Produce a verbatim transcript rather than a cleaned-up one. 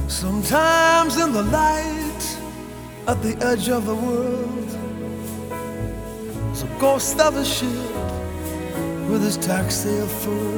Sometimes in the light at the edge of the world, there's a ghost of a ship with his taxi furled.